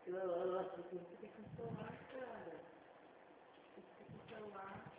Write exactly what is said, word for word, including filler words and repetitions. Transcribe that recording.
Nossa, tem que ficar com o celular, cara. Tem que ficar com o celular.